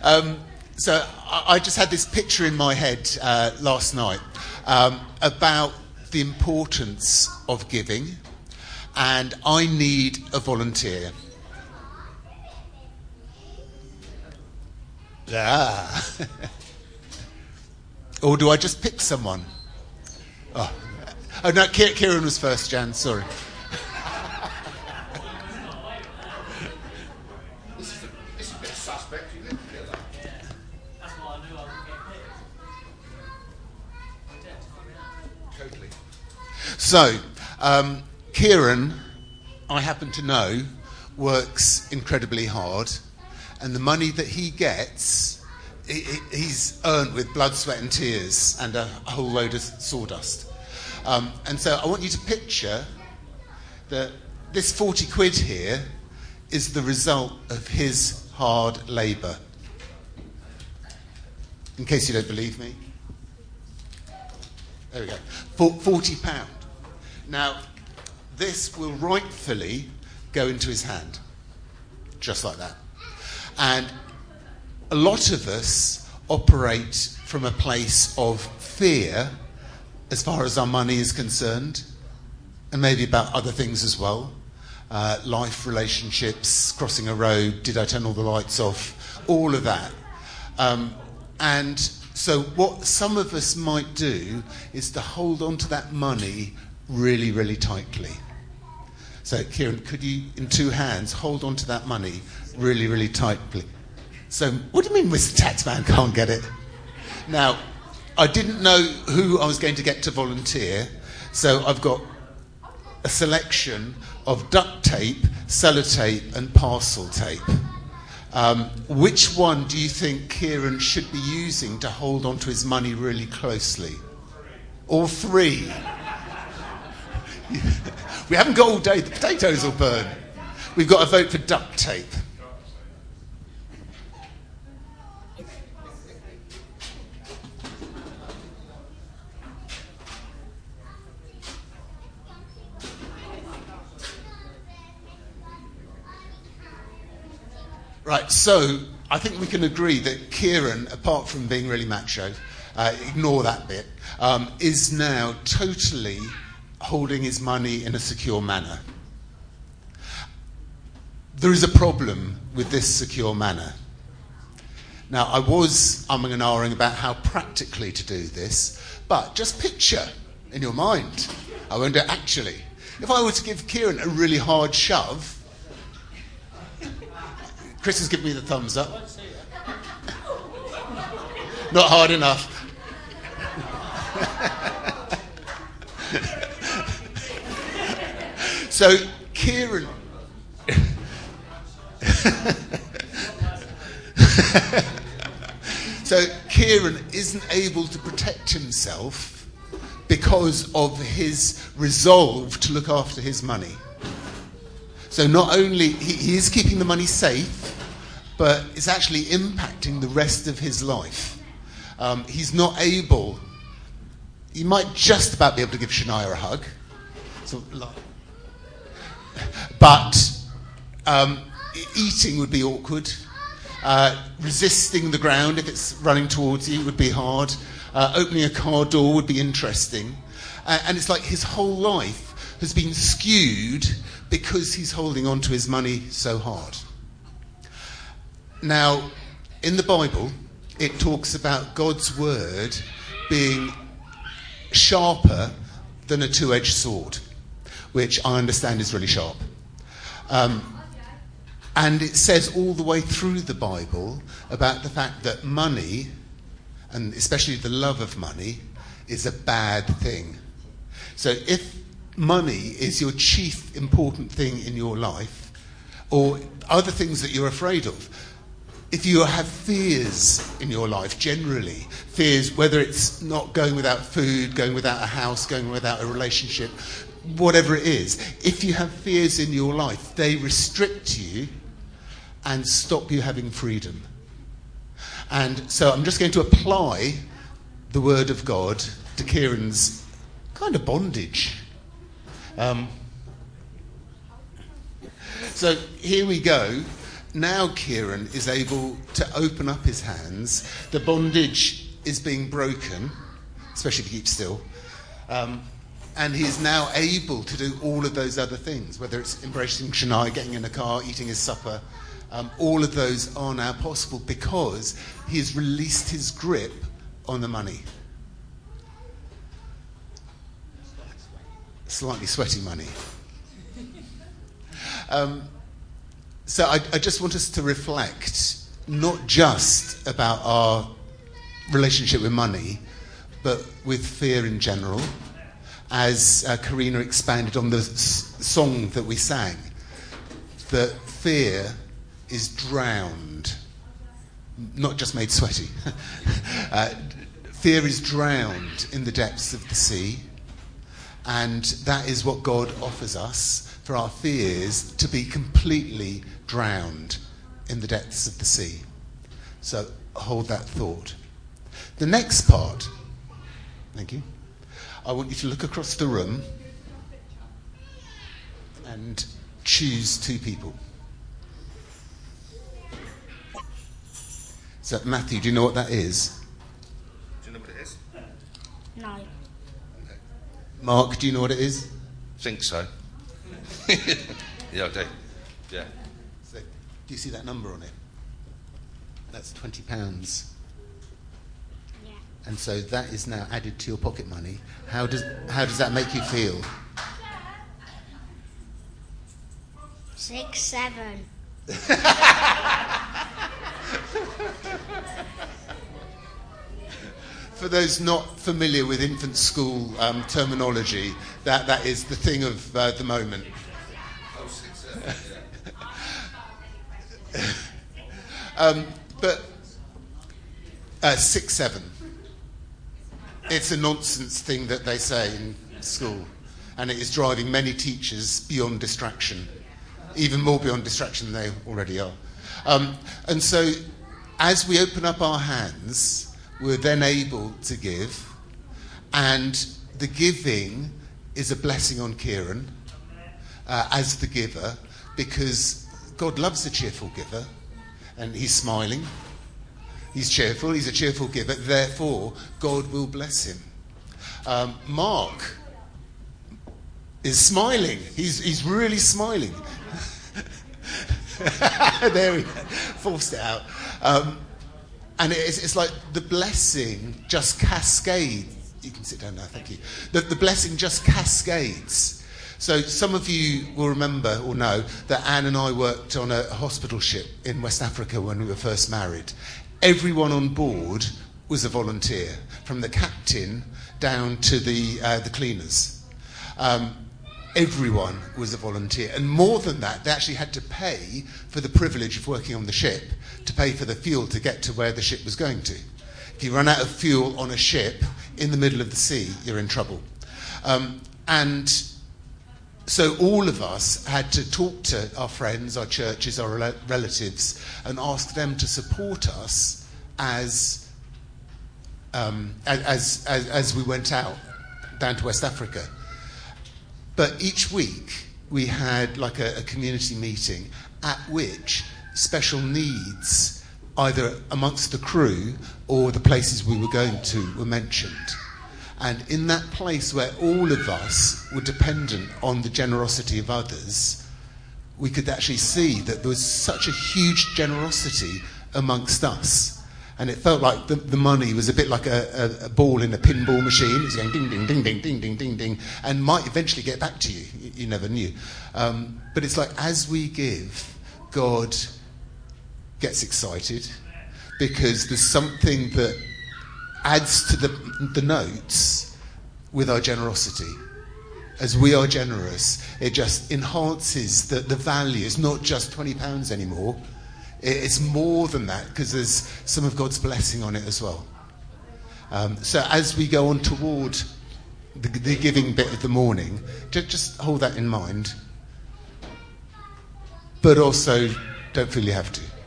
So I just had this picture in my head last night about the importance of giving, and I need a volunteer. Or do I just pick someone? Oh no, Kieran was first, Jan, sorry. This is a bit suspect, isn't it? That's why I knew I would get picked. Totally. So, Kieran, I happen to know, works incredibly hard, and the money that he gets, he's earned with blood, sweat and tears and a whole load of sawdust. And so I want you to picture that this 40 quid here is the result of his hard labour. In case you don't believe me. There we go. £40. Now, this will rightfully go into his hand. Just like that. And a lot of us operate from a place of fear as far as our money is concerned, and maybe about other things as well. Life, relationships, crossing a road, did I turn all the lights off, all of that. And so what some of us might do is to hold on to that money really, really tightly. So Kieran, could you, in two hands, hold on to that money really, really tightly? So, what do you mean Mr. Taxman can't get it? Now, I didn't know who I was going to get to volunteer, so I've got a selection of duct tape, sellotape and parcel tape. Which one do you think Kieran should be using to hold on to his money really closely? All three. We haven't got all day, the potatoes will burn. We've got to vote for duct tape. Right, so I think we can agree that Kieran, apart from being really macho, ignore that bit, is now totally holding his money in a secure manner. There is a problem with this secure manner. Now, I was umming and ahhing about how practically to do this, but just picture in your mind, I won't do it actually. If I were to give Kieran a really hard shove, Chris has given me the thumbs up. Not hard enough. So Kieran isn't able to protect himself because of his resolve to look after his money. So not only he is keeping the money safe, but it's actually impacting the rest of his life. He's not able. He might just about be able to give Shania a hug, but eating would be awkward. Resisting the ground if it's running towards you would be hard. Opening a car door would be interesting, and it's like his whole life has been skewed because he's holding on to his money so hard. Now, in the Bible, it talks about God's word being sharper than a two-edged sword, which I understand is really sharp. And it says all the way through the Bible about the fact that money, and especially the love of money, is a bad thing. So if money is your chief important thing in your life, or other things that you're afraid of, if you have fears in your life, generally, fears, whether it's not going without food, going without a house, going without a relationship, whatever it is, if you have fears in your life, they restrict you and stop you having freedom. And so I'm just going to apply the word of God to Kieran's kind of bondage. So here we go. now Kieran is able to open up his hands. The bondage is being broken, especially if he keeps still. And he is now able to do all of those other things, whether it's embracing Shania, getting in a car, eating his supper. All of those are now possible because he has released his grip on the money. Slightly sweaty money. So I just want us to reflect not just about our relationship with money, but with fear in general, as Karina expanded on the song that we sang, that fear is drowned, not just made sweaty. Fear is drowned in the depths of the sea, and that is what God offers us, for our fears to be completely drowned in the depths of the sea. So hold that thought. The next part, thank you, I want you to look across the room and choose two people. So Matthew, do you know what that is? Do you know what it is? No. Mark, do you know what it is? Think so. Yeah, I do. Yeah. So, do you see that number on it? That's £20. Yeah. And so that is now added to your pocket money. How does that make you feel? 6, 7. For those not familiar with infant school terminology, that is the thing of the moment. Oh, 6, 7, yeah. But 6, 7. It's a nonsense thing that they say in school, and it is driving many teachers beyond distraction, even more beyond distraction than they already are. And so, as we open up our hands, we're then able to give, and the giving is a blessing on Kieran as the giver, because God loves a cheerful giver, and he's smiling. He's cheerful, he's a cheerful giver, therefore God will bless him. Mark is smiling. He's really smiling. There we go. Forced it out. And it's like the blessing just cascades. You can sit down now, thank you. The blessing just cascades. So some of you will remember or know that Anne and I worked on a hospital ship in West Africa when we were first married. Everyone on board was a volunteer, from the captain down to the cleaners. Everyone was a volunteer. And more than that, they actually had to pay for the privilege of working on the ship, to pay for the fuel to get to where the ship was going to. If you run out of fuel on a ship in the middle of the sea, you're in trouble. And so all of us had to talk to our friends, our churches, our relatives, and ask them to support us as we went out down to West Africa. But each week we had like a community meeting at which special needs, either amongst the crew or the places we were going to, were mentioned. And in that place where all of us were dependent on the generosity of others, we could actually see that there was such a huge generosity amongst us. And it felt like the money was a bit like a ball in a pinball machine. It was going ding, ding, ding, ding, ding, ding, ding, ding, and might eventually get back to you. You never knew. But it's like as we give, God gets excited because there's something that adds to the notes with our generosity. As we are generous, it just enhances the value. It's not just £20 anymore. It's more than that, because there's some of God's blessing on it as well. So as we go on toward the giving bit of the morning, just hold that in mind. But also, don't feel you have to.